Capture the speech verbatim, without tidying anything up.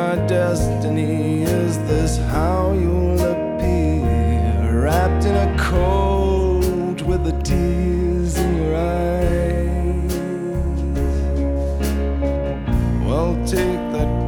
my destiny? Is this how you'll appear? Wrapped in a coat with the tears in your eyes. Well, take that